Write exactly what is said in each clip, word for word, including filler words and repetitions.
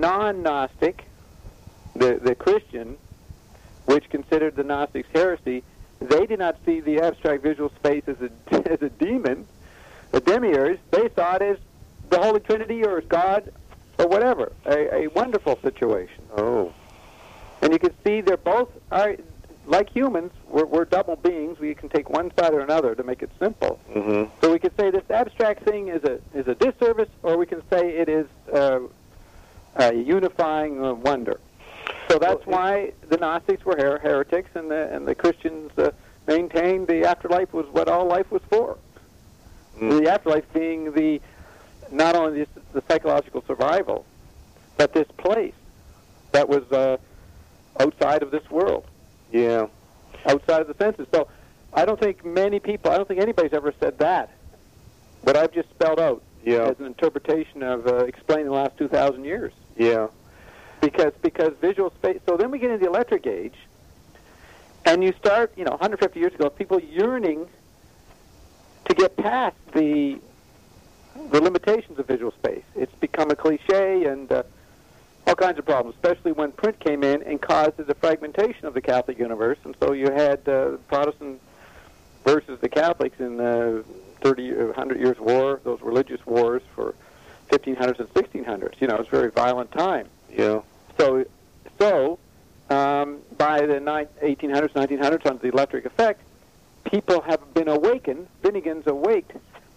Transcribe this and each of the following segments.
non-Gnostic, the, the Christian, which considered the Gnostics heresy, they did not see the abstract visual space as a, as a demon, a demiurge. They saw it as the Holy Trinity or as God or whatever, a, a wonderful situation. Oh. And you can see they're both, are, like humans, we're, we're double beings. We can take one side or another to make it simple. Mm-hmm. So we could say this abstract thing is a is a disservice, or we can say it is uh, a unifying uh, wonder. So that's well, why the Gnostics were her- heretics, and the and the Christians uh, maintained the afterlife was what all life was for. Mm. The afterlife being the not only the, the psychological survival, but this place that was uh, outside of this world. Yeah. Outside of the senses. So I don't think many people, I don't think anybody's ever said that. What I've just spelled out yeah. as an interpretation of uh, explaining the last two thousand years. Yeah. Because because visual space, so then we get into the electric age, and you start, you know, one hundred fifty years ago, people yearning to get past the the limitations of visual space. It's become a cliche and uh, all kinds of problems, especially when print came in and caused the fragmentation of the Catholic universe. And so you had uh, Protestant versus the Catholics in the thirty, one hundred years war, those religious wars for fifteen hundreds and sixteen hundreds. You know, it was a very violent time. Yeah. So, so um, by the eighteen hundreds, nineteen hundreds, under the electric effect, people have been awakened, Finnegans awaked,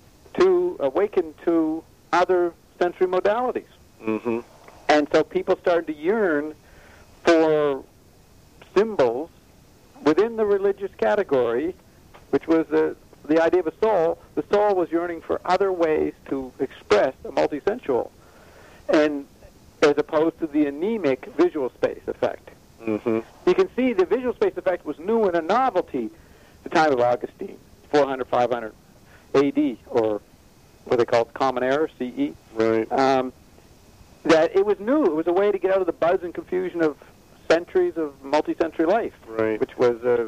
to awaken to other sensory modalities. Mm-hmm. And so people started to yearn for symbols within the religious category, which was the, the idea of a soul. The soul was yearning for other ways to express a multisensual, and as opposed to the anemic visual space effect. Mm-hmm. You can see the visual space effect was new and a novelty at the time of Augustine, four hundred, five hundred A D, or what they call Common Era, C E. Right. Um, that it was new. It was a way to get out of the buzz and confusion of centuries of multi-sensory life, right. which was uh,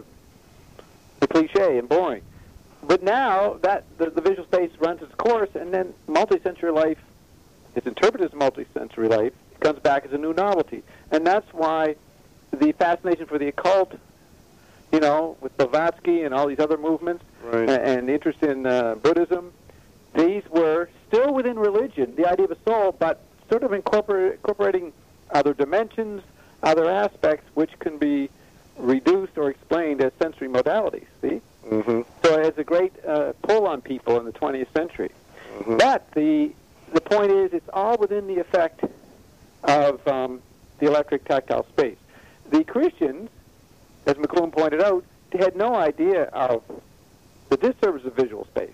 the cliche and boring. But now that the, the visual space runs its course, and then multi-sensory life is interpreted as multi-sensory life, it comes back as a new novelty. And that's why the fascination for the occult, you know, with Blavatsky and all these other movements, right. and, and the interest in uh, Buddhism, these were still within religion, the idea of a soul, but sort of incorpor- incorporating other dimensions, other aspects, which can be reduced or explained as sensory modalities, see? Mm-hmm. So it has a great uh, pull on people in the twentieth century. Mm-hmm. But the the point is, it's all within the effect of um, the electric tactile space. The Christians, as McLuhan pointed out, they had no idea of the disservice of visual space,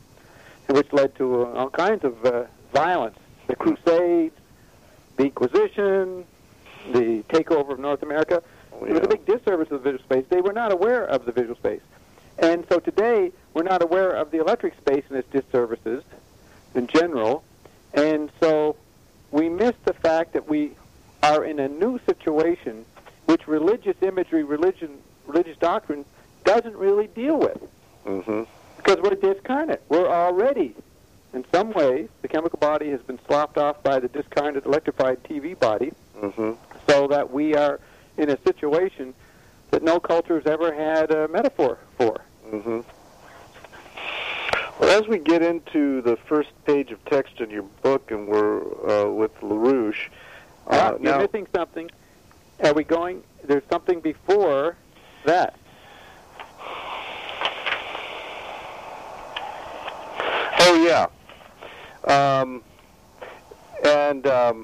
which led to uh, all kinds of uh, violence. The Crusades, the Inquisition, the takeover of North America. Oh, It was a big disservice of the visual space. They were not aware of the visual space. And so today, we're not aware of the electric space and its disservices in general. And so we miss the fact that we are in a new situation which religious imagery, religion, religious doctrine doesn't really deal with. Mm-hmm. Because we're discarnate. We're already, in some ways, the chemical body has been sloughed off by the discarnate electrified T V body, mm-hmm. so that we are in a situation that no culture has ever had a metaphor for. Mm-hmm. Well, as we get into the first page of text in your book, and we're uh, with LaRouche, uh, ah, you're now, missing something. Are we going? There's something before that. Oh yeah, um, and um,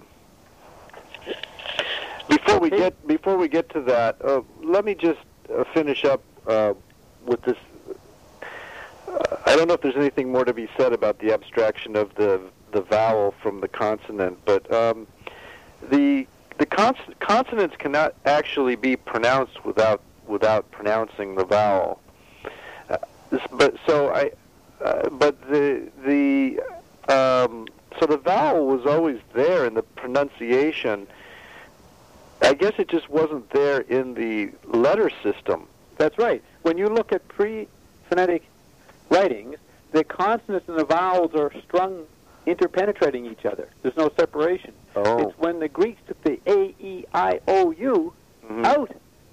before we get before we get to that, uh, let me just uh, finish up uh, with this. Uh, I don't know if there's anything more to be said about the abstraction of the the vowel from the consonant, but um, the the cons- consonants cannot actually be pronounced without without pronouncing the vowel. Uh, this, but so I. Uh, but the the um, so the vowel was always there in the pronunciation. I guess it just wasn't there in the letter system. That's right. When you look at pre-phonetic writings, the consonants and the vowels are strung interpenetrating each other. There's no separation. Oh. It's when the Greeks took the A, E, I, O, U Mhm. out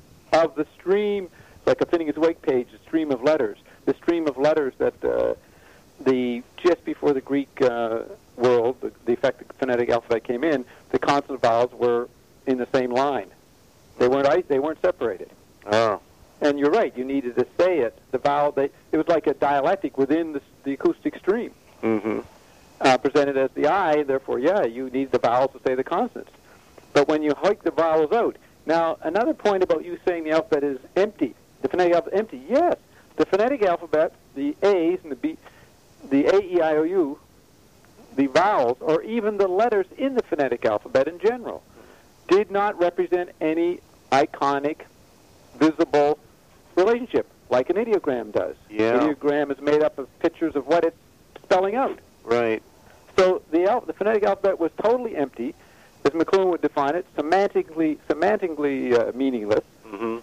of the stream, like a Phineas Wake page, the stream of letters, the stream of letters that uh, the just before the Greek uh, world, the, the effective phonetic alphabet came in, the consonant vowels were in the same line. They weren't they weren't separated. Oh. And you're right. You needed to say it. The vowel. They, it was like a dialectic within the, the acoustic stream, Mm-hmm. uh, presented as the I. Therefore, yeah, you need the vowels to say the consonants. But when you hike the vowels out, now another point about you saying the alphabet is empty. The phonetic alphabet empty. Yes, the phonetic alphabet, the A's and the B, the A, E, I, O, U, the vowels, or even the letters in the phonetic alphabet in general, did not represent any iconic, visible relationship like an ideogram does. Yeah. An ideogram is made up of pictures of what it's spelling out. Right. So the, al- the phonetic alphabet was totally empty, as McLuhan would define it, semantically, semantically uh, meaningless, Mm-hmm.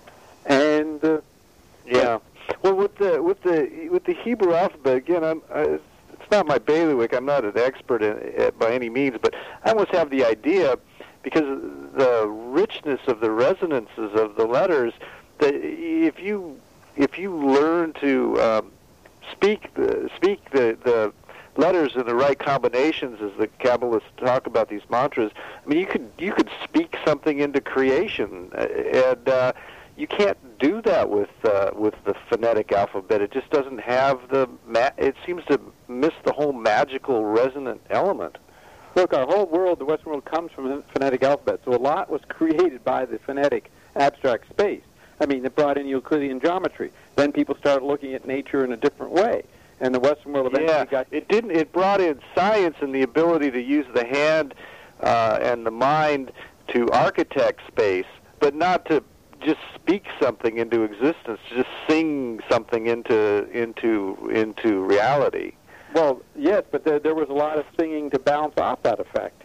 and uh, Yeah. Well, with the with the with the Hebrew alphabet, again, I'm I, it's not my bailiwick. I'm not an expert in it by any means, but I almost have the idea, because of the richness of the resonances of the letters, that if you if you learn to um, speak the speak the the letters in the right combinations, as the Kabbalists talk about these mantras, I mean, you could you could speak something into creation, and uh, you can't do that with uh, with the phonetic alphabet. It just doesn't have the. Ma- it seems to miss the whole magical resonant element. look, our whole world, the Western world, comes from the phonetic alphabet. So a lot was created by the phonetic abstract space. I mean, it brought in Euclidean geometry. Then people started looking at nature in a different way. And the Western world eventually Yeah, got... it didn't. It brought in science and the ability to use the hand uh, and the mind to architect space, but not to just speak something into existence, just sing something into into into reality. Well, yes, but there, there was a lot of singing to bounce off that effect.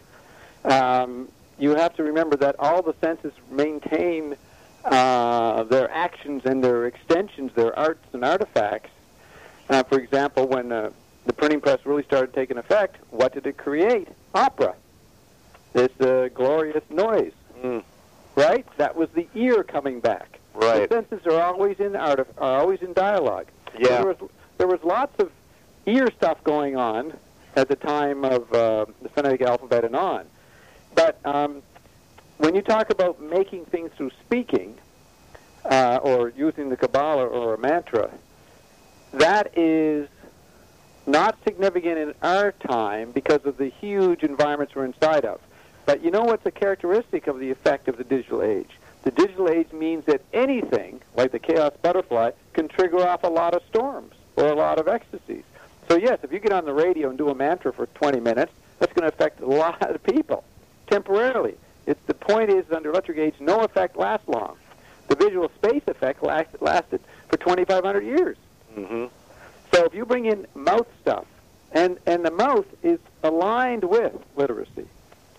Um, you have to remember that all the senses maintain uh, their actions and their extensions, their arts and artifacts. Uh, for example, when uh, the printing press really started taking effect, what did it create? Opera. This uh, glorious noise, Mm. right? That was the ear coming back. Right. The senses are always in art, are always in dialogue. Yeah. There was there was lots of ear stuff going on at the time of uh, the phonetic alphabet and on. But um, when you talk about making things through speaking uh, or using the Kabbalah or a mantra, that is not significant in our time because of the huge environments we're inside of. But you know what's a characteristic of the effect of the digital age? The digital age means that anything, like the chaos butterfly, can trigger off a lot of storms or a lot of ecstasies. So yes, if you get on the radio and do a mantra for twenty minutes, that's going to affect a lot of people temporarily. It's, the point is, under electric age, no effect lasts long. The visual space effect last, lasted for twenty-five hundred years. Mm-hmm. So if you bring in mouth stuff, and, and the mouth is aligned with literacy.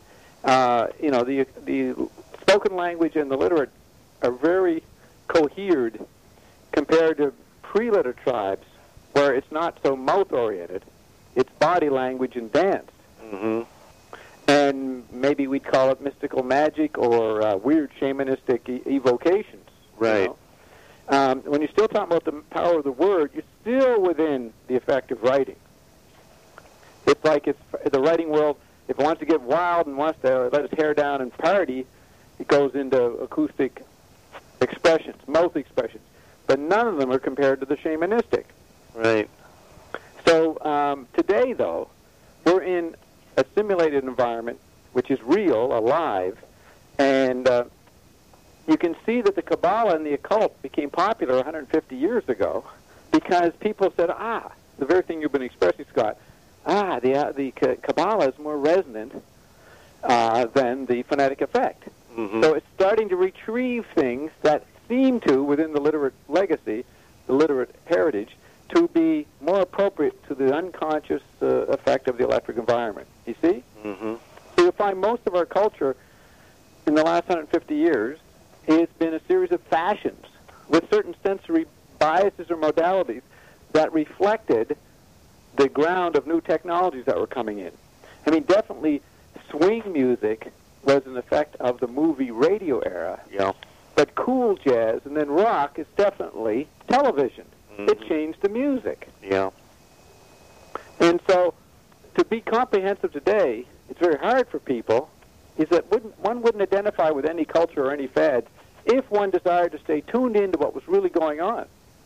Uh, you know, the the spoken language and the literate are very cohered compared to pre-literate tribes, where it's not so mouth-oriented. It's body language and dance. Mm-hmm. And maybe we'd call it mystical magic or uh, weird shamanistic e- evocations. Right. You know? Um, when you're still talking about the power of the word, you're still within the effect of writing. It's like it's the writing world, if it wants to get wild and wants to let its hair down and party, it goes into acoustic expressions, mouth expressions. But none of them are compared to the shamanistic. Right. So um, today, though, we're in a simulated environment, which is real, alive, and uh, you can see that the Kabbalah and the occult became popular one hundred fifty years ago because people said, ah, the very thing you've been expressing, Scott, ah, the, uh, the Kabbalah is more resonant uh, than the phonetic effect. Mm-hmm. So it's starting to retrieve things that seem to, within the literate legacy, the literate heritage, to be more appropriate to the unconscious uh, effect of the electric environment. You see? Mm-hmm. So you'll find most of our culture in the last one hundred fifty years has been a series of fashions with certain sensory biases or modalities that reflected the ground of new technologies that were coming in. I mean, definitely swing music was an effect of the movie radio era. Yeah. But cool jazz and then rock is definitely television. Mm-hmm. It changed the music. Yeah. And so to be comprehensive today, it's very hard for people, is that wouldn't, one wouldn't identify with any culture or any fads if one desired to stay tuned into what was really going on.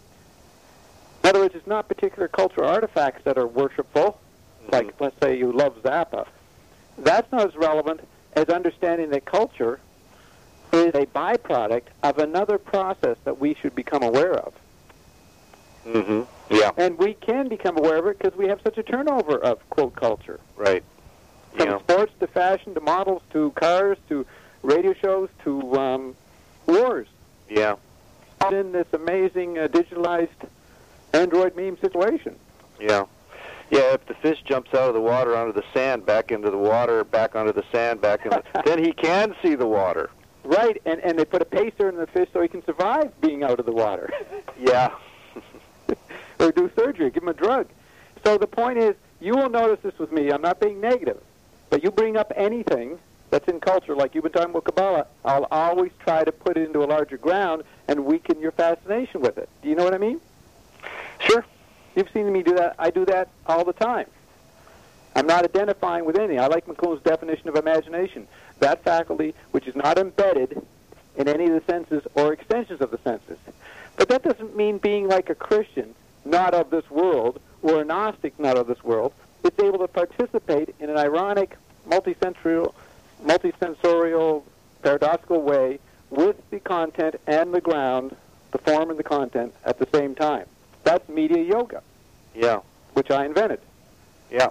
In other words, it's not particular cultural artifacts that are worshipful, mm-hmm. like, let's say, you love Zappa. That's not as relevant as understanding that culture is a byproduct of another process that we should become aware of. Mm-hmm. Yeah. And we can become aware of it because we have such a turnover of, quote, culture. Right. From Yeah. sports to fashion to models to cars to radio shows to um, wars. Yeah. In this amazing uh, digitalized Android meme situation. Yeah. Yeah, if the fish jumps out of the water onto the sand, back into the water, back onto the sand, back into then he can see the water. Right, and, and they put a pacer in the fish so he can survive being out of the water. Yeah. Or do surgery, give him a drug. So the point is, you will notice this with me. I'm not being negative. But you bring up anything that's in culture, like you've been talking about Kabbalah, I'll always try to put it into a larger ground and weaken your fascination with it. Do you know what I mean? Sure. You've seen me do that. I do that all the time. I'm not identifying with anything. I like McLuhan's definition of imagination. That faculty which is not embedded in any of the senses or extensions of the senses. But that doesn't mean being like a Christian, not of this world, or a Gnostic, not of this world. It's able to participate in an ironic, multisensorial, multisensorial, paradoxical way with the content and the ground, the form and the content at the same time. That's media yoga. Yeah. Which I invented. Yeah.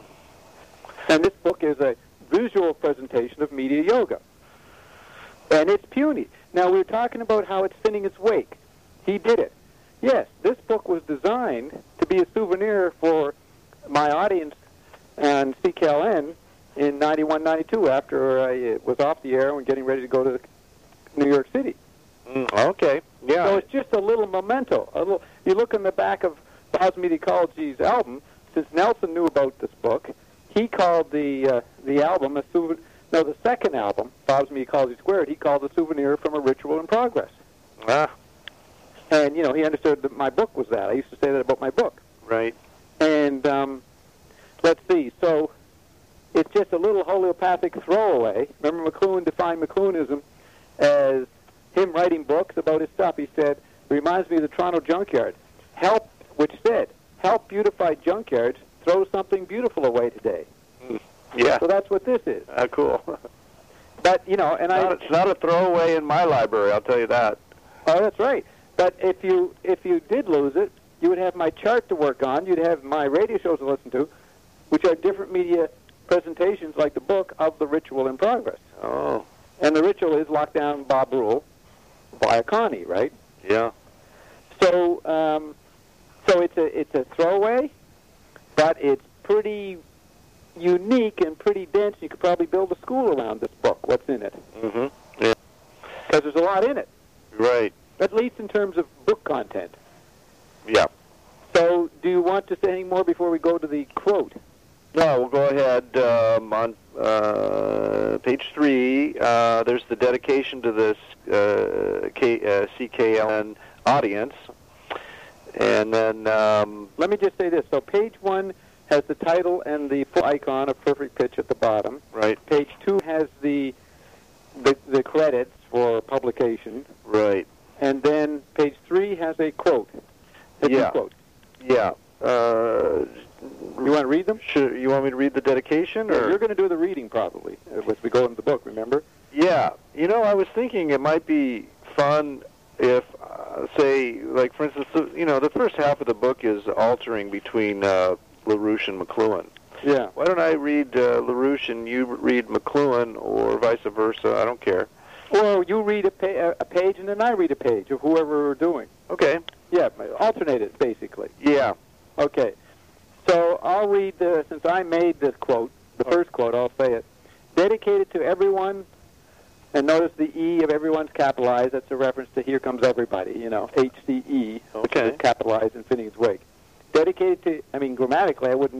And this book is a visual presentation of media yoga. And it's puny. Now, we were talking about how it's spinning its wake. He did it. Yes, this book was designed to be a souvenir for my audience on C K L N in ninety-one, ninety-two, after I was off the air and getting ready to go to New York City. Mm, okay. Yeah. So it's just a little memento. A little. You look in the back of Bob's Media Ecology's album, since Nelson knew about this book, he called the uh, the album a souvenir. No, the second album, Bob's Media Ecology Squared, he called a souvenir from a ritual in progress. Ah. And, you know, he understood that my book was that. I used to say that about my book. Right. And um, let's see. So it's just a little homeopathic throwaway. Remember, McLuhan defined McLuhanism as him writing books about his stuff. He said, reminds me of the Toronto Junkyard, help, which said, help beautify junkyards, throw something beautiful away today. Mm. Yeah. So that's what this is. Ah, cool. But, you know, and it's I... Not, it's not a throwaway in my library, I'll tell you that. Oh, that's right. But if you if you did lose it, you would have my chart to work on. You'd have my radio shows to listen to, which are different media presentations, like the book of the ritual in progress. Oh. And the ritual is Lockdown Bob Rule by Connie, right? Yeah. So, um, so it's a it's a throwaway, but it's pretty unique and pretty dense. You could probably build a school around this book. What's in it? Mm-hmm. Yeah. Because there's a lot in it. Right. At least in terms of book content. Yeah. So, do you want to say anything more before we go to the quote? No, we'll go ahead. Um, on uh, page three, uh, there's the dedication to this uh, K, uh, C K L N audience. And then... Um, Let me just say this. So, page one has the title and the full icon of Perfect Pitch at the bottom. Right. Page two has the the, the credits for publication. Right. And then page three has a quote. A Yeah. quote. Yeah. Uh, You want to read them? should, you want me to read the dedication? Yeah, or? you're going to do the reading probably as we go into the book, remember? Yeah. You know, I was thinking it might be fun if, uh, say, like, for instance, the, you know, the first half of the book is altering between uh, LaRouche and McLuhan. Yeah. Why don't I read uh, LaRouche and you read McLuhan, or vice versa? I don't care. Or you read a, pa- a page and then I read a page of whoever we're doing. Okay. Yeah, alternate it, basically. Yeah. Okay. So I'll read the, since I made this quote, the first quote, I'll say it. Dedicated to everyone, and notice the E of everyone's capitalized. That's a reference to Here Comes Everybody, you know, H C E, which Okay. is capitalized in Finnegan's Wake. Dedicated to, I mean, grammatically, I wouldn't need a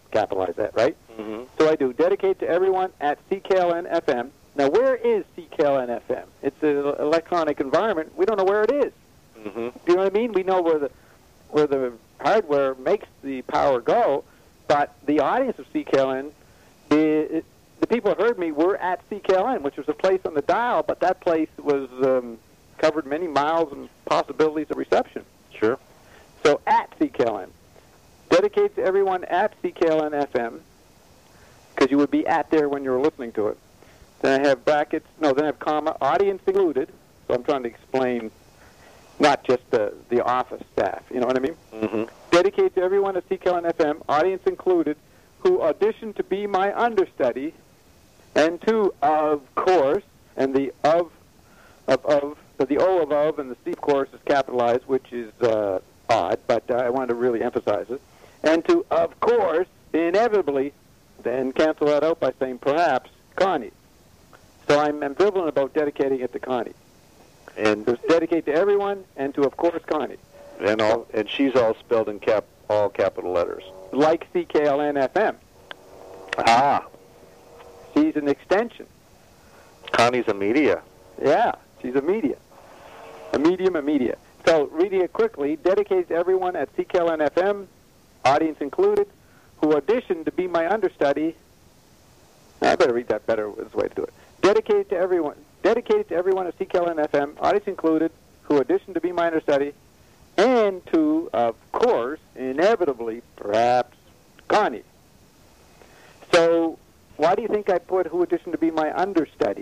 capitalize that, right? Mm-hmm. So I do dedicate to everyone at C K L N F M. Now, where is C K L N F M? It's an electronic environment. We don't know where it is. Mm-hmm. Do you know what I mean? We know where the where the hardware makes the power go, but the audience of C K L N, the, the people who heard me were at C K L N, which was a place on the dial, but that place was um, covered many miles and possibilities of reception. Sure. So at C K L N. Dedicate to everyone at C K L N F M, because you would be at there when you were listening to it. Then I have brackets, no, then I have comma, audience included. So I'm trying to explain not just the, the office staff, you know what I mean? Mm-hmm. Dedicate to everyone at C K L N F M, audience included, who auditioned to be my understudy, and to, of course, and the of, of, of, so the O of of and the C, of course, is capitalized, which is uh, odd, but uh, I wanted to really emphasize it. And to, of course, inevitably, then cancel that out by saying perhaps, Connie. So I'm ambivalent about dedicating it to Connie. And So it's dedicate to everyone, and to, of course, Connie. and all and she's all spelled in cap all capital letters. Like C K L N F M. Ah, She's an extension. Connie's a media. Yeah, she's a media. A medium, a media. So reading it quickly, dedicate to everyone at C K L N F M, audience included, who auditioned to be my understudy. I better read that better. There's a way to do it. Dedicated to everyone. Dedicated to everyone at C K L N F M, audience included, who auditioned to be my understudy, and to, of course, inevitably, perhaps, Connie. So, why do you think I put who auditioned to be my understudy?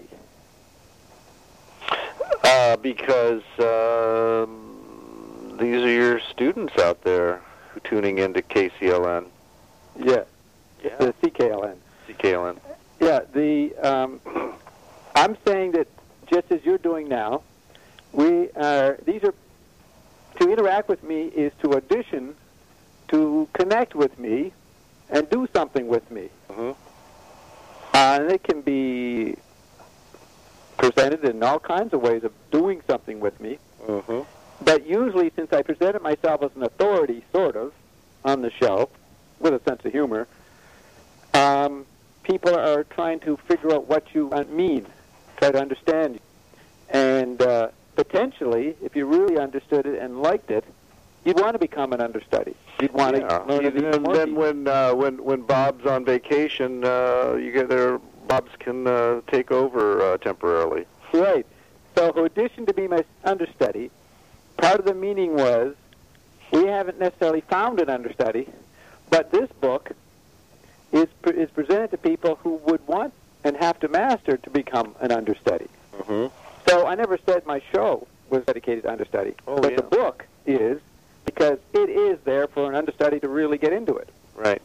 Uh, because um, these are your students out there who are tuning into K C L N. Yeah, Yeah. the C K L N. C K L N. Yeah, the um, I'm saying that just as you're doing now, we are. These are to interact with me is to audition, to connect with me, and do something with me. Mm-hmm. Uh, and it can be presented in all kinds of ways of doing something with me. Mm-hmm. But usually, since I presented myself as an authority, sort of, on the show, with a sense of humor, um, people are trying to figure out what you mean, try to understand you. And uh, potentially, if you really understood it and liked it, you'd want to become an understudy. You'd want Yeah. to learn And even then, more. then when uh, when when Bob's on vacation, uh, you get there. Bob's can uh, take over uh, temporarily. Right. So, in addition to be my understudy, part of the meaning was we haven't necessarily found an understudy, but this book is pre- is presented to people who would want and have to master to become an understudy. Mm-hmm. So I never said my show was dedicated to understudy, Oh, but yeah. the book is, because it is there for an understudy to really get into it. Right.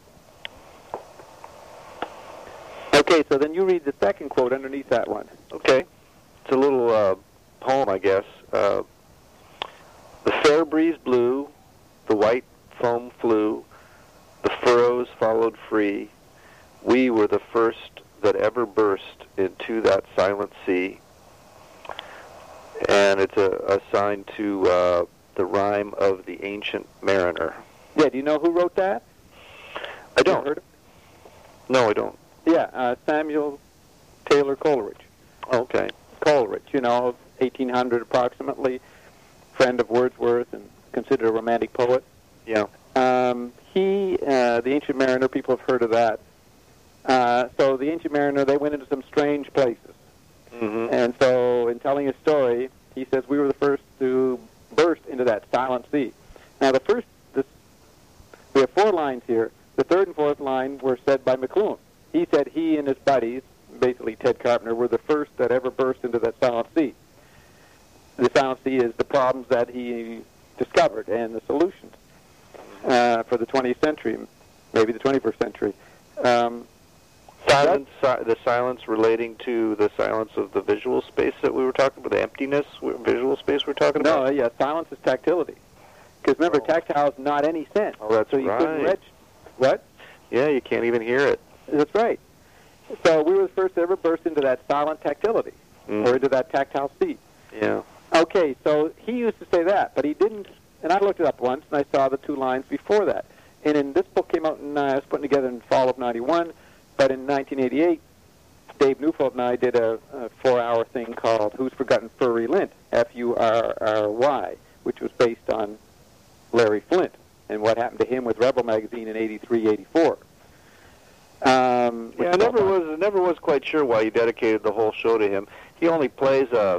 Okay, so then you read the second quote underneath that one. Okay. It's a little uh, poem, I guess. Uh, the fair breeze blew, the white foam flew, the furrows followed free. We were the first that ever burst into that silent sea. And it's a, a sign to uh, the rhyme of the Ancient Mariner. Yeah, do you know who wrote that? I You don't. heard of- No, I don't. Yeah, uh, Samuel Taylor Coleridge. Oh, okay. Coleridge, you know, eighteen hundred approximately, friend of Wordsworth and considered a romantic poet. Yeah. Um, he, uh, the Ancient Mariner, people have heard of that. Uh, so the Ancient Mariner, they went into some strange places. Mm-hmm. And so in telling his story, he says, we were the first to burst into that silent sea. Now the first, this, we have four lines here. The third and fourth line were said by McLuhan. He said he and his buddies, basically Ted Carpenter, were the first that ever burst into that silent sea. The silent sea is the problems that he discovered and the solutions uh, for the twentieth century, maybe the twenty-first century. Um, Silence, si- the silence relating to the silence of the visual space that we were talking about, the emptiness w- visual space we were talking no, about? yeah, silence is tactility. Because remember, Oh. tactile is not any sense. Oh, that's so you couldn't right. reg- What? Yeah, you can't even hear it. That's right. So we were the first to ever burst into that silent tactility, Mm. or into that tactile sea. Yeah. Okay, so he used to say that, but he didn't, and I looked it up once, and I saw the two lines before that. and in this book came out in, uh, I was putting together in fall of ninety-one, but in nineteen eighty-eight, Dave Neufeld and I did a, a four-hour thing called Who's Forgotten Furry Lint, F U R R Y, which was based on Larry Flynt and what happened to him with Rebel magazine in eighty-three, eighty-four. Um, yeah, I never was never was quite sure why he dedicated the whole show to him. He only plays a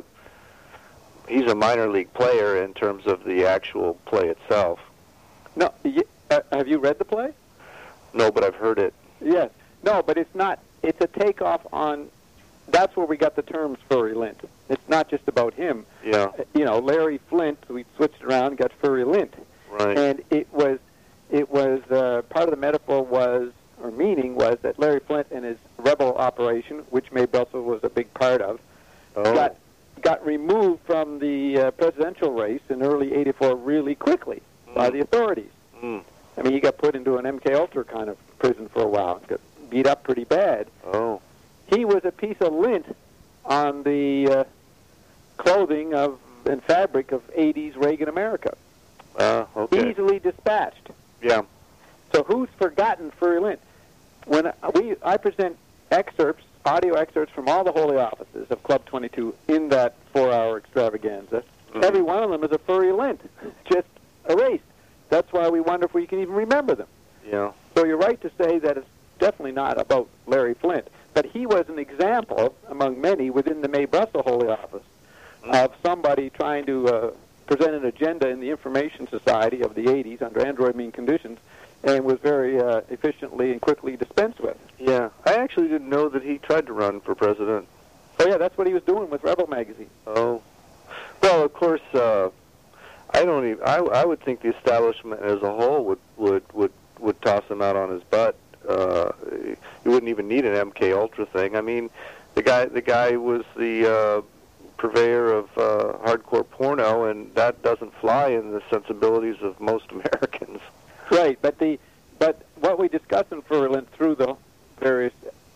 he's a minor league player in terms of the actual play itself. No, y- uh, have you read the play? No, but I've heard it. Yes. No, but it's not. It's a takeoff on. That's where we got the terms furry lint. It's not just about him. Yeah. You know, Larry Flynt. We switched it around, got furry lint. Right. And it was, it was uh, part of the metaphor was or meaning was that Larry Flynt and his rebel operation, which Mae Brussell was a big part of, oh. got got removed from the uh, presidential race in early eighty-four really quickly mm. by the authorities. Mm. I mean, he got put into an M K Ultra kind of prison for a while, got beat up pretty bad. Oh. He was a piece of lint on the uh, clothing of and fabric of eighties Reagan America. Uh, okay. Easily dispatched. Yeah. So who's forgotten furry lint? When we, I present excerpts, audio excerpts from all the holy offices of Club twenty-two in that four-hour extravaganza. Mm-hmm. Every one of them is a furry lint, just erased. That's why we wonder if we can even remember them. Yeah. So you're right to say that it's definitely not about Larry Flynt, but he was an example among many within the Mae Brussell Holy Office mm-hmm. of somebody trying to uh, present an agenda in the Information Society of the eighties under Android mean conditions, and was very uh, efficiently and quickly dispensed with. Yeah, I actually didn't know that he tried to run for president. Oh yeah, that's what he was doing with Rebel magazine. Oh, well, of course, uh, I don't even. I, I would think the establishment as a whole would would would, would toss him out on his butt. Uh, you wouldn't even need an M K Ultra thing. I mean, the guy the guy was the uh, purveyor of uh, hardcore porno, and that doesn't fly in the sensibilities of most Americans. Right, but the but what we discussed in Furland through the various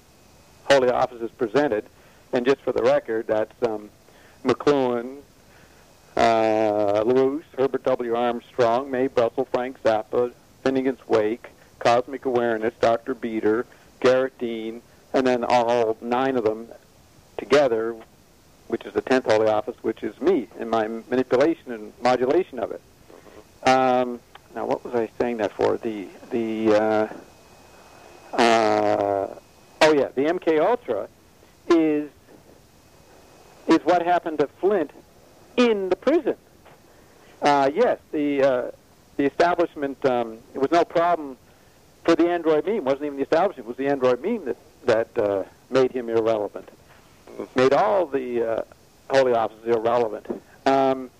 holy offices presented, and just for the record, that's um, McLuhan, uh, LaRouche, Herbert W. Armstrong, Mae Brussell, Frank Zappa, Finnegan's Wake, Cosmic Awareness, Doctor Beater, Garrett Dean, and then all nine of them together, which is the tenth holy office, which is me and my manipulation and modulation of it. Um, now, what was I saying that for? The the uh, uh, oh yeah, the M K Ultra is is what happened to Flynt in the prison. Uh, yes, the uh, the establishment. Um, it was no problem for the Android meme. It wasn't even the establishment. It was the Android meme that that uh, made him irrelevant. Made all the uh, holy offices irrelevant. Um,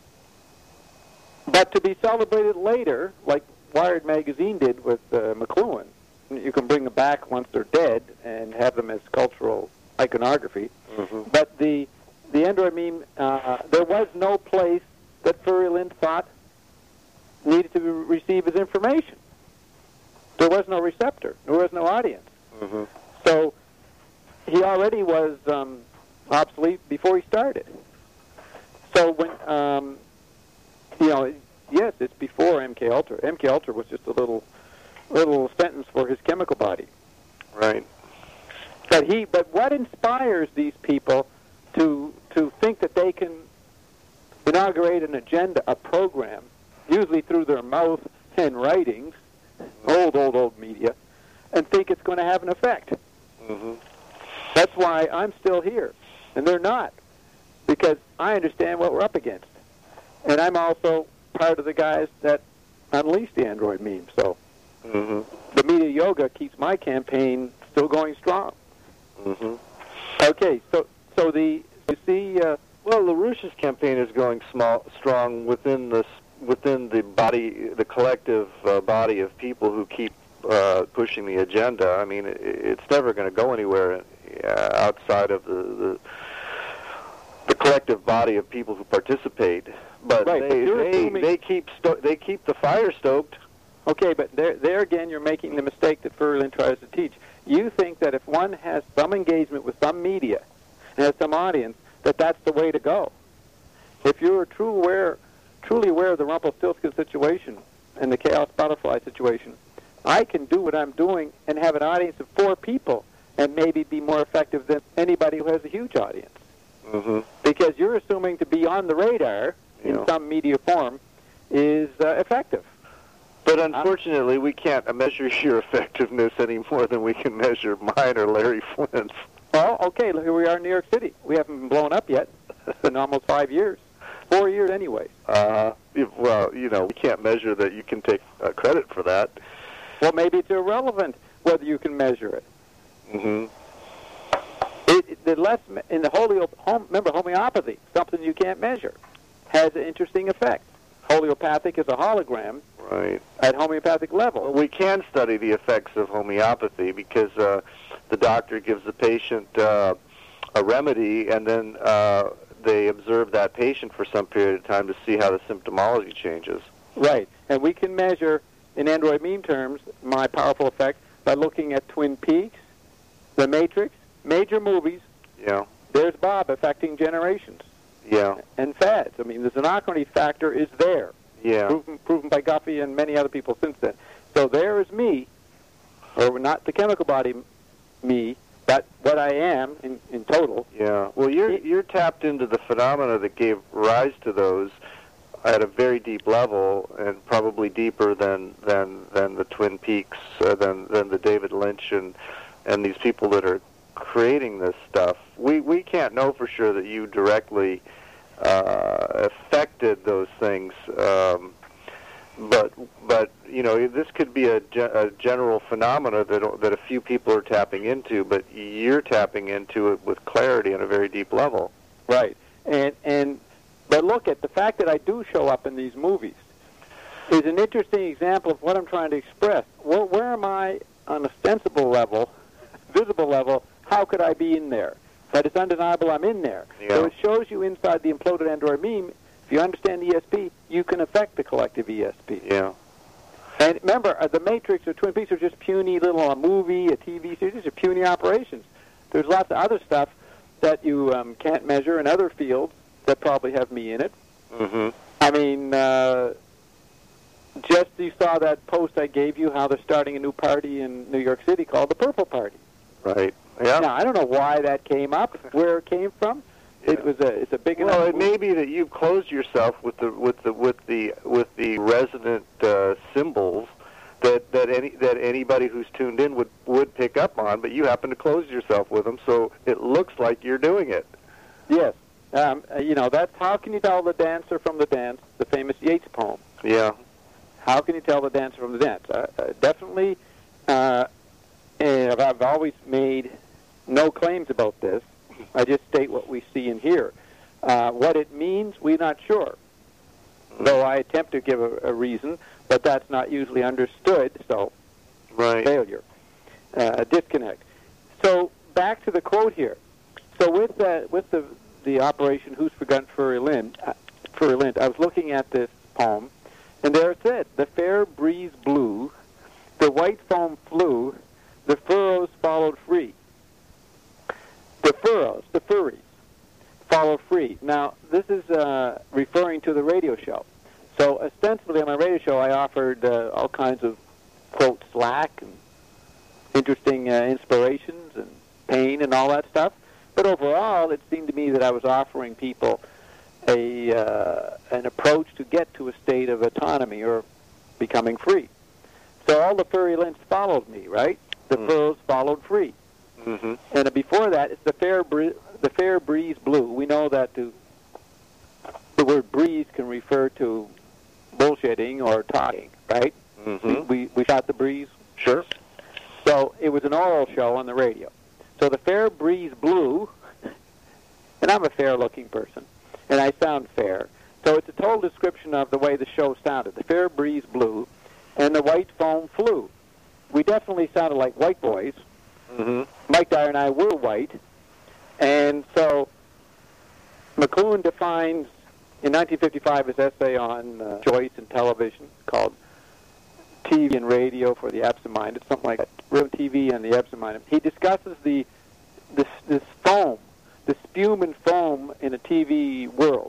but to be celebrated later, like Wired magazine did with uh, McLuhan, you can bring them back once they're dead and have them as cultural iconography. Mm-hmm. But the the Android meme, uh, there was no place that Furry Lint thought needed to receive his information. There was no receptor. There was no audience. Mm-hmm. So he already was um, obsolete before he started. So when, um, you know, yes, it's before M K Ultra. M K Ultra was just a little, little sentence for his chemical body. Right. But he, but what inspires these people to to think that they can inaugurate an agenda, a program, usually through their mouth and writings, old, old, old media, and think it's going to have an effect? Mm-hmm. That's why I'm still here, and they're not, because I understand what we're up against. And I'm also part of the guys that unleashed the Android meme, so mm-hmm. the media yoga keeps my campaign still going strong. Mm-hmm. Okay, so so the, you see... Uh, well, LaRouche's campaign is going small, strong within the, within the body, the collective uh, body of people who keep uh, pushing the agenda. I mean, it, it's never going to go anywhere uh, outside of the, the the collective body of people who participate. But right, they but they, assuming... they keep sto- they keep the fire stoked. Okay, but there there again, you're making the mistake that Furland tries to teach. You think that if one has some engagement with some media and has some audience, that that's the way to go. If you're true aware, truly aware of the Rumpelstiltskin situation and the Chaos Butterfly situation, I can do what I'm doing and have an audience of four people and maybe be more effective than anybody who has a huge audience. Mm-hmm. Because you're assuming to be on the radar in Yeah. some media form is uh, effective. But unfortunately, we can't measure your effectiveness any more than we can measure mine or Larry Flynt's. Well, okay, here we are in New York City. We haven't been blown up yet. It's been almost five years. Four years anyway. Uh, if- well, you know, we can't measure that you can take uh, credit for that. Well, maybe it's irrelevant whether you can measure it. Mm-hmm. It, it the less in the holeo, home, remember homeopathy, something you can't measure, has an interesting effect. Homeopathic is a hologram Right. at homeopathic level. Well, we can study the effects of homeopathy because uh, the doctor gives the patient uh, a remedy, and then uh, they observe that patient for some period of time to see how the symptomology changes. Right, and we can measure in Android meme terms my powerful effect by looking at Twin Peaks, The Matrix, major movies. Yeah. There's Bob affecting generations. Yeah. And fads. I mean, the Xenochrony factor is there, Yeah. proven, proven by Guffey and many other people since then. So there is me, or not the chemical body me, but what I am in, in total. Yeah. Well, you're you're tapped into the phenomena that gave rise to those at a very deep level, and probably deeper than than than the Twin Peaks, uh, than than the David Lynch and and these people that are creating this stuff. We we can't know for sure that you directly uh, affected those things, um, but but you know, this could be a, ge- a general phenomena that that a few people are tapping into, but you're tapping into it with clarity on a very deep level. Right. And and but look at the fact that I do show up in these movies is an interesting example of what I'm trying to express. Where, where am I on a sensible level, visible level? How could I be in there? But it's undeniable I'm in there. Yeah. So it shows you inside the imploded Android meme, if you understand E S P, you can affect the collective E S P. Yeah. And remember, uh, the Matrix or Twin Peaks are just puny little a movie, a T V series. These are puny operations. There's lots of other stuff that you um, can't measure in other fields that probably have me in it. Mm-hmm. I mean, uh, just you saw that post I gave you, how they're starting a new party in New York City called the Purple Party. Right. Yeah. Now, I don't know why that came up, where it came from. Yeah. It was a it's a big Well, enough it may be that you've closed yourself with the with the with the with the resonant uh, symbols that that any that anybody who's tuned in would would pick up on, but you happen to close yourself with them, so it looks like you're doing it. Yes. Um, uh, you know, that's how can you tell the dancer from the dance, the famous Yeats poem. Yeah. How can you tell the dancer from the dance? Uh, uh, definitely, uh, and I've always made no claims about this. I just state what we see and hear. Uh, what it means, we're not sure. Though I attempt to give a, a reason, but that's not usually understood, so Right. failure, uh, disconnect. So back to the quote here. So with the, with the, the operation Who's Forgotten Furry Lint, uh, Furry Lint, I was looking at this poem, and there it said, the fair breeze blew, the white foam flew, the furrows followed free. The furrows, the furries, follow free. Now, this is uh, referring to the radio show. So ostensibly on my radio show, I offered uh, all kinds of, quote, slack and interesting uh, inspirations and pain and all that stuff. But overall, it seemed to me that I was offering people a uh, an approach to get to a state of autonomy or becoming free. So all the furry lints followed me, right? The Mm. furrows followed free. Mm-hmm. And before that, it's the fair bree- the fair breeze blew. We know that to, the word breeze can refer to bullshitting or talking, right? Mm-hmm. We, we we shot the breeze. Sure. So it was an oral show on the radio. So the fair breeze blew, and I'm a fair-looking person, and I sound fair. So it's a total description of the way the show sounded. The fair breeze blew, and the white foam flew. We definitely sounded like white boys. Mm-hmm. Mike Dyer and I were white, and so McLuhan defines in nineteen fifty-five his essay on uh, choice in television called T V and Radio for the Absent-Minded, something like that, Real T V and the Absent-Minded. He discusses the this, this foam, the spume and foam in a T V world,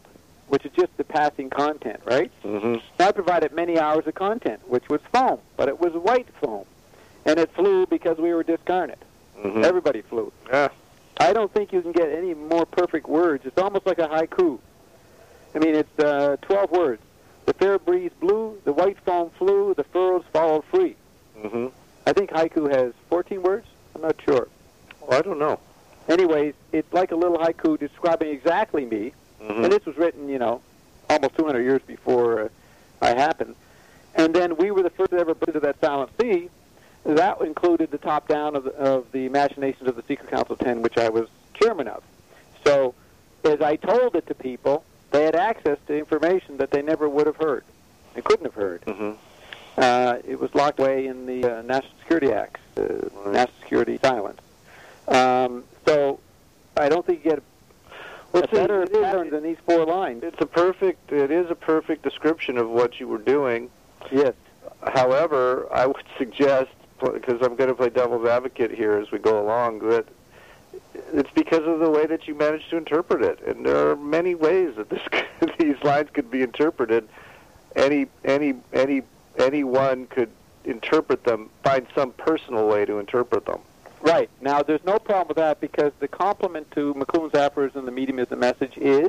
which is just the passing content, right? Mm-hmm. I provided many hours of content, which was foam, but it was white foam. And it flew because we were discarnate. Mm-hmm. Everybody flew. Yeah. I don't think you can get any more perfect words. It's almost like a haiku. I mean, it's uh, twelve words. The fair breeze blew, the white foam flew, the furrows followed free. Mm-hmm. I think haiku has fourteen words. I'm not sure. Well, I don't know. Anyways, it's like a little haiku describing exactly me. Mm-hmm. And this was written, you know, almost two hundred years before uh, I happened. And then we were the first to ever put into that Silent Sea. That included the top down of the, of the Imaginations of the Secret Council ten, which I was chairman of. So as I told it to people, they had access to information that they never would have heard. They couldn't have heard. Mm-hmm. Uh, it was locked away in the uh, National Security Acts, uh, Right. National Security Silence. Um, so I don't think you get a, Well, a see, better it is- pattern than these four lines. It's a perfect. It is a perfect description of what you were doing. Yes. However, I would suggest, because I'm going to play devil's advocate here as we go along, that it's because of the way that you managed to interpret it, and there are many ways that this these lines could be interpreted. Any any any anyone could interpret them, find some personal way to interpret them. Right. Now, there's no problem with that because the complement to McLuhan's aphorism, the medium is the message, is...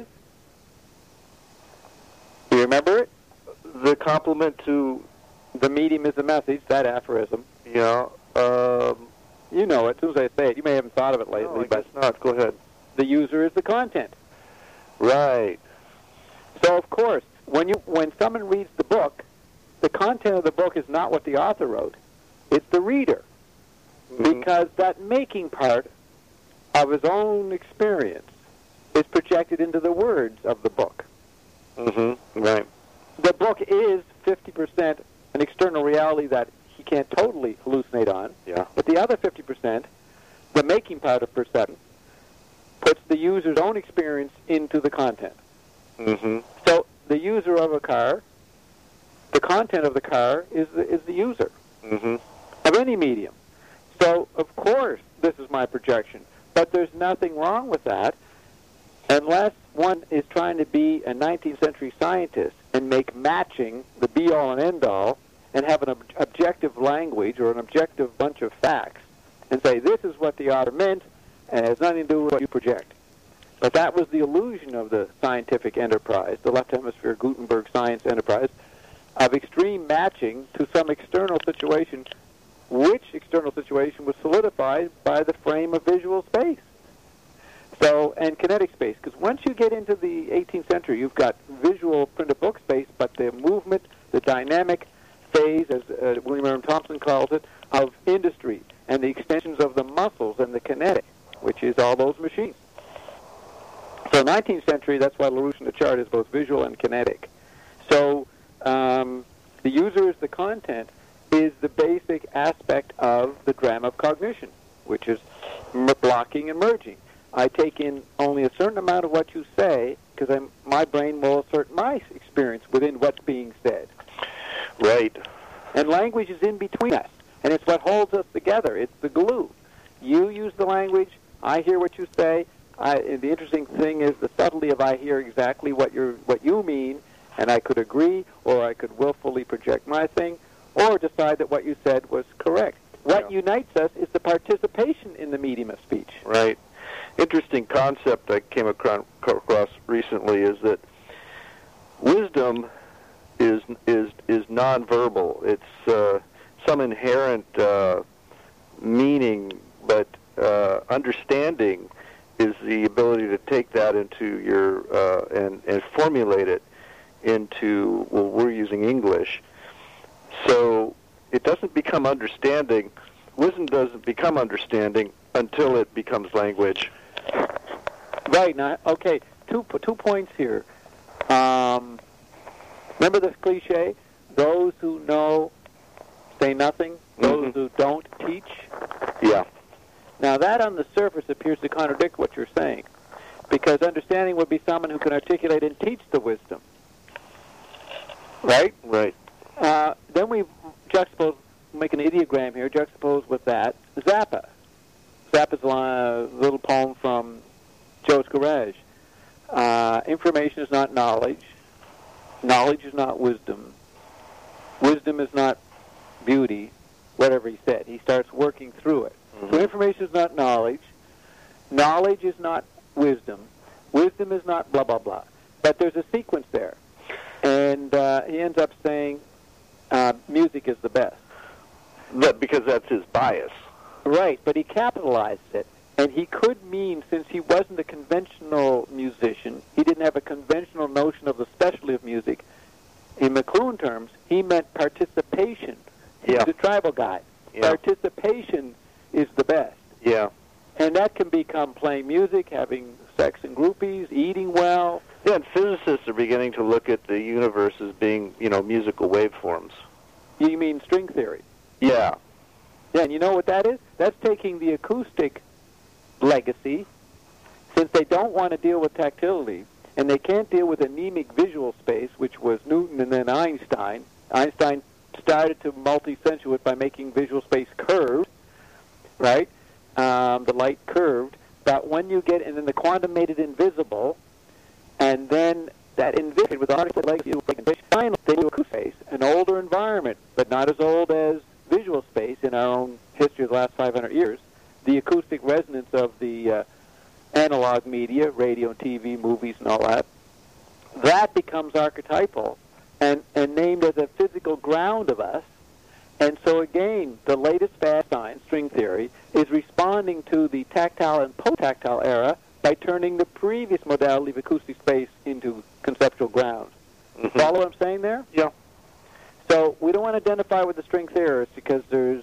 Do you remember it? The complement to, The medium is the message, that aphorism. you know, um, You know it. As soon as I say it, you may haven't thought of it lately, no, I but guess not. Go ahead. the user is the content. Right. So, of course, when you when someone reads the book, the content of the book is not what the author wrote. It's the reader. Mhm. Because that making part of his own experience is projected into the words of the book. Mm-hmm. Right. The book is fifty percent an external reality that he can't totally hallucinate on, Yeah. but the other fifty percent, the making part of perception, puts the user's own experience into the content. Mm-hmm. So the user of a car, the content of the car is the, is the user Mm-hmm. of any medium. So, of course, this is my projection. But there's nothing wrong with that unless one is trying to be a nineteenth century scientist and make matching the be-all and end-all and have an ob- objective language or an objective bunch of facts and say, this is what the author meant and it has nothing to do with what you project. But that was the illusion of the scientific enterprise, the left hemisphere Gutenberg science enterprise, of extreme matching to some external situation, which external situation was solidified by the frame of visual space. So, and kinetic space, because once you get into the eighteenth century, you've got visual printed book space, but the movement, the dynamic phase, as uh, William Aaron Thompson calls it, of industry, and the extensions of the muscles and the kinetic, which is all those machines. So nineteenth century, that's why LaRouche in the chart is both visual and kinetic. So um, the user is the content is the basic aspect of the drama of cognition, which is m- blocking and merging. I take in only a certain amount of what you say because my brain will assert my experience within what's being said. Right. And language is in between us, and it's what holds us together. It's the glue. You use the language, I hear what you say. I, the interesting thing is the subtlety of I hear exactly what you're, what you mean, and I could agree, or I could willfully project my thing, or decide that what you said was correct. What Yeah. unites us is the participation in the medium of speech. Right. Interesting concept I came across, across recently is that wisdom is is is nonverbal. It's uh, some inherent uh, meaning, but uh, understanding is the ability to take that into your uh, and and formulate it into, well, we're using English. So it doesn't become understanding. Wisdom doesn't become understanding until it becomes language. Right. Now, okay, two two points here. Um, remember this cliche? Those who know say nothing. Those Mhm. who don't teach. Yeah. Now, that on the surface appears to contradict what you're saying, because understanding would be someone who can articulate and teach the wisdom. Right? Right. Uh, then we juxtapose, make an ideogram here, juxtapose with that Zappa. Zappa's a little poem from Joe's Garage. Uh, information is not knowledge. Knowledge is not wisdom. Wisdom is not beauty, whatever he said. He starts working through it. Mm-hmm. So information is not knowledge. Knowledge is not wisdom. Wisdom is not blah, blah, blah. But there's a sequence there. And uh, he ends up saying uh, music is the best. That, because that's his bias. Right, but he capitalized it. And he could mean, since he wasn't a conventional musician, he didn't have a conventional notion of the specialty of music. In McLuhan terms, he meant participation. Yeah. He's a tribal guy. Yeah. Participation is the best. Yeah. And that can become playing music, having sex and groupies, eating well. Yeah, and physicists are beginning to look at the universe as being, you know, musical waveforms. You mean string theory? Yeah. Yeah, and you know what that is? That's taking the acoustic legacy, since they don't want to deal with tactility, and they can't deal with anemic visual space, which was Newton and then Einstein. Einstein started to multi-accentuate by making visual space curved, right? Um, the light curved. But when you get, and then the quantum made it invisible, and then that invisible with the artificial legacy, finally they do acoustic space, an older environment, but not as old as visual space in our own history of the last five hundred years. The acoustic resonance of the uh, analog media, radio and T V, movies and all that, that becomes archetypal and, and named as a physical ground of us. And so again, the latest fast science, string theory, is responding to the tactile and post-tactile era by turning the previous modality of acoustic space into conceptual ground. Mm-hmm. Follow what I'm saying there? Yeah. So we don't want to identify with the string theorists because there's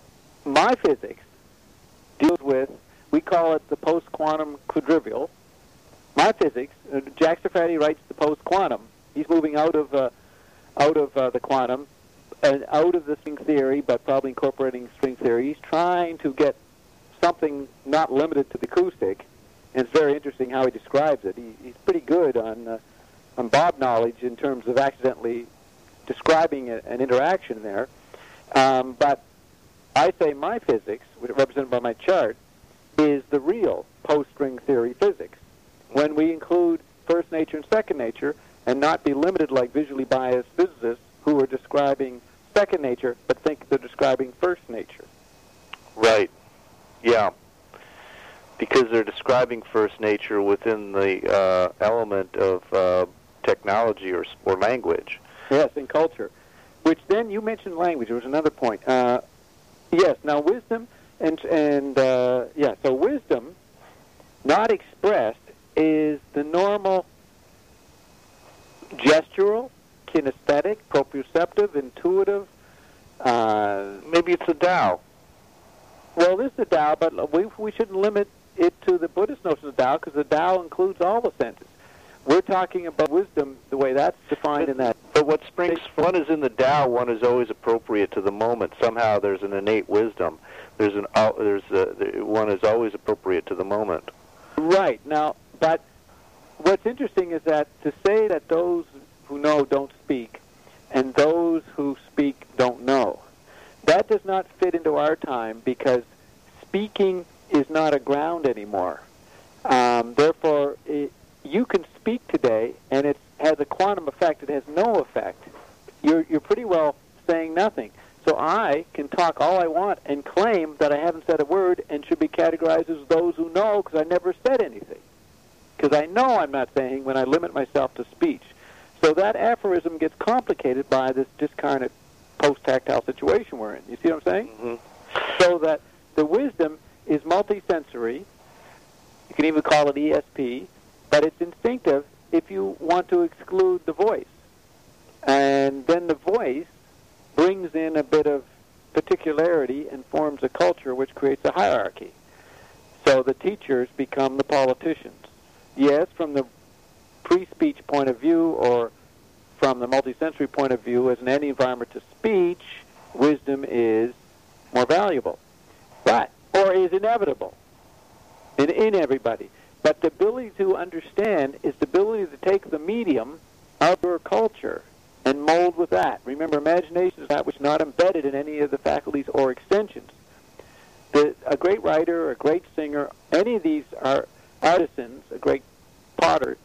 my physics deals with, we call it the post-quantum quadrivial. My physics, uh, Jack Sarfatti writes the post-quantum. He's moving out of uh, out of uh, the quantum and out of the string theory, but probably incorporating string theory. He's trying to get something not limited to the acoustic, and it's very interesting how he describes it. He, he's pretty good on uh, on Bob knowledge in terms of accidentally describing a, an interaction there. Um, but I say my physics, represented by my chart, is the real post-string theory physics. When we include first nature and second nature, and not be limited like visually biased physicists who are describing second nature, but think they're describing first nature. Right. Yeah. Because they're describing first nature within the uh, element of uh, technology or, or language. Yes, and culture. Which then, you mentioned language. There was another point. Uh, yes, now wisdom, and, and uh, yeah, so wisdom, not expressed, is the normal gestural, kinesthetic, proprioceptive, intuitive. Uh, Maybe it's a Tao. Well, this is the Tao, but we, we shouldn't limit it to the Buddhist notion of Tao, because the Tao includes all the senses. We're talking about wisdom the way that's defined but, in that. But what springs, one is in the Tao, one is always appropriate to the moment. Somehow there's an innate wisdom. There's an uh, there's a, one is always appropriate to the moment. Right. Now, but what's interesting is that to say that those who know don't speak, and those who speak don't know, that does not fit into our time, because speaking is not a ground anymore. Um, therefore, it, you can speak today, and it has a quantum effect. It has no effect. You're, you're pretty well saying nothing. So I can talk all I want and claim that I haven't said a word and should be categorized as those who know, because I never said anything. Because I know I'm not saying when I limit myself to speech. So that aphorism gets complicated by this discarnate post-tactile situation we're in. You see what I'm saying? Mm-hmm. So that the wisdom is multisensory. You can even call it E S P, but it's instinctive if you want to exclude the voice. And then the voice brings in a bit of particularity and forms a culture which creates a hierarchy. So the teachers become the politicians. Yes, from the pre-speech point of view, or from the multisensory point of view, as in any environment to speech, wisdom is more valuable. But, or is inevitable in, in everybody. But the ability to understand is the ability to take the medium of your culture and mold with that. Remember, imagination is that which is not embedded in any of the faculties or extensions. The, a great writer, a great singer, any of these are artisans, a great potter,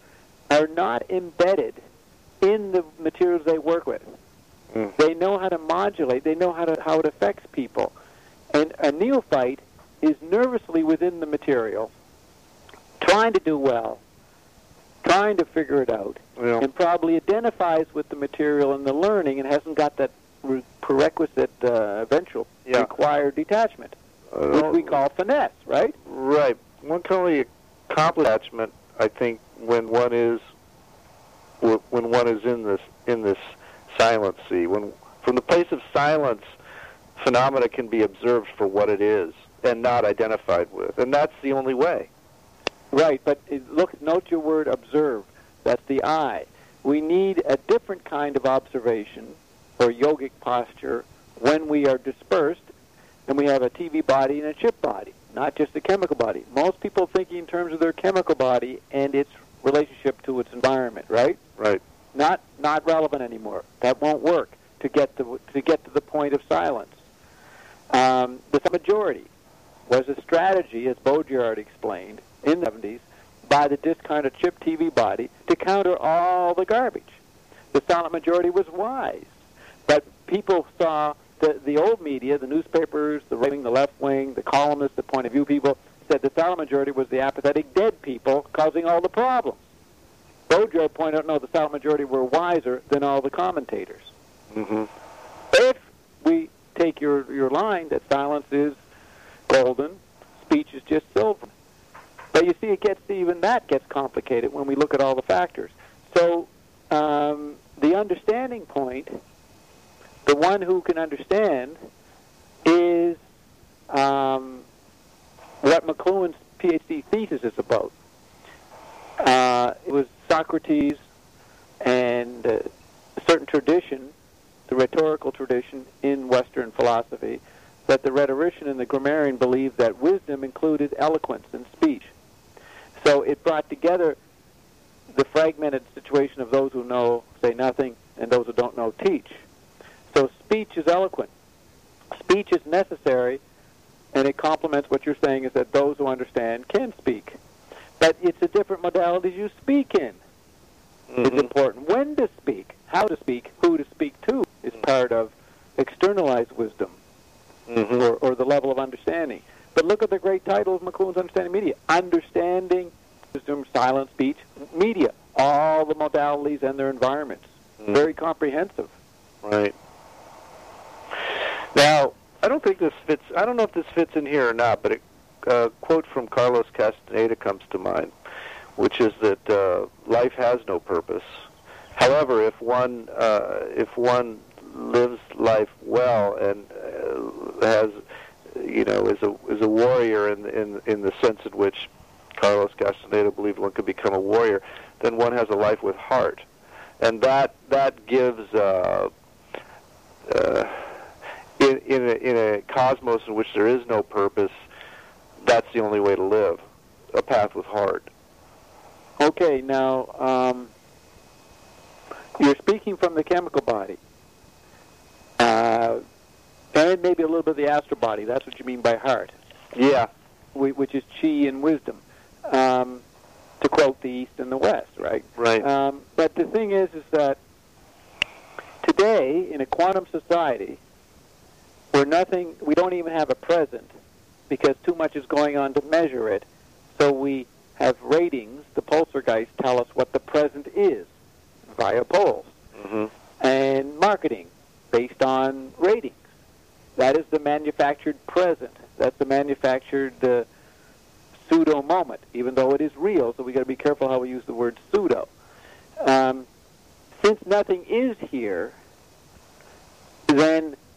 are not embedded in the materials they work with. Mm. They know how to modulate. They know how to how it affects people. And a neophyte is nervously within the material, trying to do well, trying to figure it out, Yeah. and probably identifies with the material and the learning and hasn't got that re- prerequisite uh, eventual Yeah. required detachment, Uh, which we call finesse, right? Right. One can only accomplish attachment, I think, when one is wh- when one is in this in this silence sea. When from the place of silence, phenomena can be observed for what it is and not identified with, and that's the only way. Right, but it, look, note your word observe. That's the eye. We need a different kind of observation or yogic posture when we are dispersed and we have a T V body and a chip body, not just a chemical body. Most people thinking in terms of their chemical body and its relationship to its environment, right? Right. Not not relevant anymore. That won't work to get to to get to the point of silence. Um, the majority was a strategy, as Baudrillard explained in the seventies, by the discounted chip T V body to counter all the garbage. The silent majority was wise, but people saw the the old media, the newspapers, the right wing, the left wing, the columnists, the point of view people, said the silent majority was the apathetic dead people causing all the problems. Baudrillard pointed out, no, the silent majority were wiser than all the commentators. Mm-hmm. If we take your, your line that silence is golden, speech is just silver. But you see, it gets even that gets complicated when we look at all the factors. So um, the understanding point, the one who can understand, is um, what McLuhan's PhD thesis is about. Uh, it was Socrates and uh, a certain tradition, the rhetorical tradition in Western philosophy, that the rhetorician and the grammarian believed that wisdom included eloquence and speech. So it brought together the fragmented situation of those who know say nothing and those who don't know teach. So speech is eloquent. Speech is necessary, and it complements what you're saying is that those who understand can speak. But it's the different modalities you speak in. Mm-hmm. It's important when to speak, how to speak, who to speak to is part of externalized wisdom, Mm-hmm. or, or the level of understanding. But look at the great title of McLuhan's Understanding Media. Understanding Wisdom, Silent Speech, Media. All the modalities and their environments. Mm-hmm. Very comprehensive. Right. Now, I don't think this fits, I don't know if this fits in here or not, but a uh, quote from Carlos Castaneda comes to mind, which is that uh, life has no purpose. However, if one uh, if one lives life well and uh, has, you know, is a is a warrior in in in the sense in which Carlos Castaneda believed one could become a warrior, then one has a life with heart, and that that gives. Uh, uh, in in a, in a cosmos in which there is no purpose, that's the only way to live, a path with heart. Okay, now, um, you're speaking from the chemical body. Uh, and maybe a little bit of the astral body. That's what you mean by heart. Yeah. Which is chi and wisdom, um, to quote the East and the West, right? Right. Um, but the thing is, is that today, in a quantum society, where nothing, we don't even have a present, because too much is going on to measure it, so we have ratings. The poltergeists tell us what the present is via polls. Mm-hmm. And marketing based on ratings. That is the manufactured present. That's the manufactured uh, pseudo moment, even though it is real, so we got to be careful how we use the word pseudo. Um, since nothing is here, then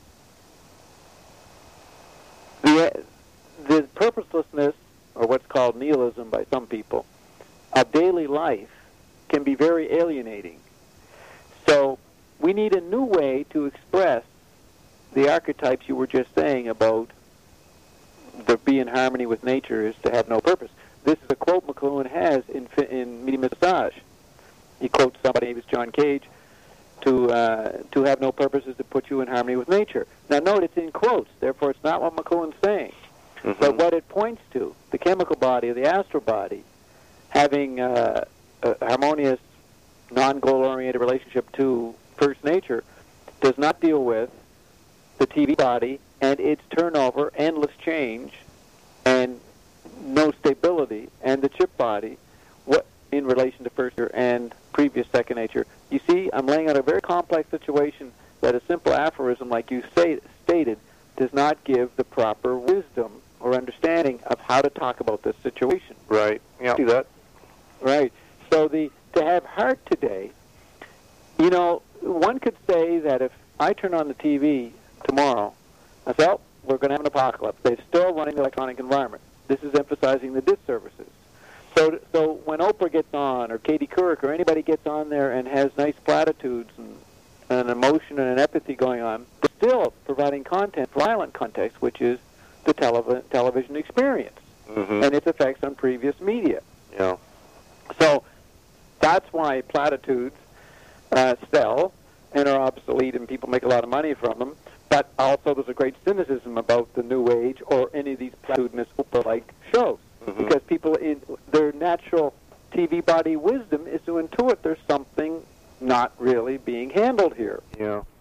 the, the purposelessness, or what's called nihilism by some people, of daily life can be very alienating. So we need a new way to express the archetypes you were just saying about the be in harmony with nature is to have no purpose. This is a quote McLuhan has in, in Medium Massage. He quotes somebody, it was John Cage, to uh, to have no purpose is to put you in harmony with nature. Now note it's in quotes, therefore it's not what McLuhan's saying. Mm-hmm. But what it points to, the chemical body or the astral body, having uh, a harmonious, non-goal-oriented relationship to First Nature does not deal with the T V body and its turnover, endless change, and no stability, and the chip body, what in relation to First Nature and previous Second Nature. You see, I'm laying out a very complex situation that a simple aphorism, like you say, stated, does not give the proper wisdom or understanding of how to talk about this situation. Right. Yeah. See that? Right. So the to have heart today, you know, one could say that if I turn on the T V tomorrow, I say, oh, we're going to have an apocalypse. They're still running the electronic environment. This is emphasizing the disservices. So, so when Oprah gets on, or Katie Couric, or anybody gets on there and has nice platitudes and, and emotion and an empathy going on, they're still providing content, violent context, which is the telev- television experience mm-hmm. and its effects on previous media. Yeah. So that's why platitudes uh, sell and are obsolete, and people make a lot of money from them. But also there's a great cynicism about the New Age or any of these platitudinous Oprah-like shows. Mm-hmm. Because people, in their natural T V body wisdom is to intuit there's something not really being handled here. Yeah.